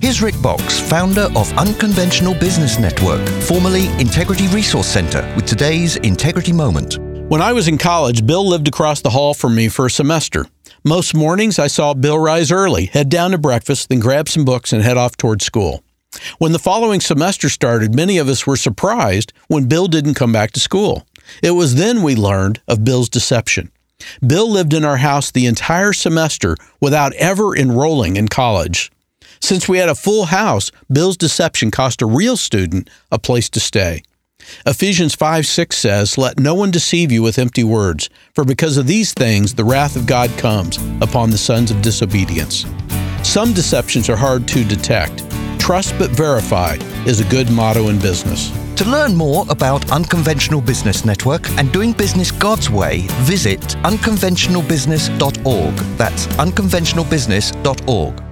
Here's Rick Box, founder of Unconventional Business Network, formerly Integrity Resource Center, with today's Integrity Moment. When I was in college, Bill lived across the hall from me for a semester. Most mornings, I saw Bill rise early, head down to breakfast, then grab some books and head off toward school. When the following semester started, many of us were surprised when Bill didn't come back to school. It was then we learned of Bill's deception. Bill lived in our house the entire semester without ever enrolling in college. Since we had a full house, Bill's deception cost a real student a place to stay. Ephesians 5:6 says, "Let no one deceive you with empty words, for because of these things the wrath of God comes upon the sons of disobedience." Some deceptions are hard to detect. Trust but verify is a good motto in business. To learn more about Unconventional Business Network and doing business God's way, visit unconventionalbusiness.org. That's unconventionalbusiness.org.